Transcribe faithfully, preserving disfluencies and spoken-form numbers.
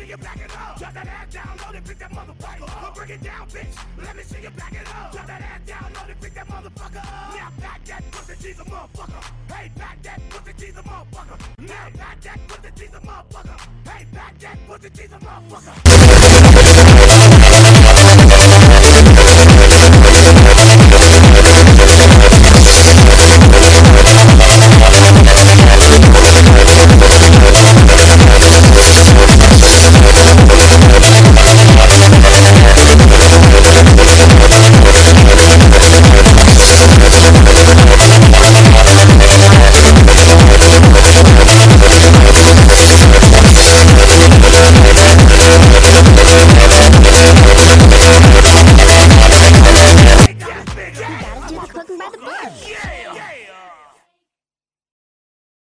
see you back it up. Drop that ass down low and pick that motherfucker up. Bring it down, bitch. Let me see you back it up. Drop that ass down low and pick that motherfucker up. Now back that pussy, she's a motherfucker. Hey, back that pussy, she's a motherfucker. Now back that pussy, she's a motherfucker. Hey, back that pussy, she's a motherfucker.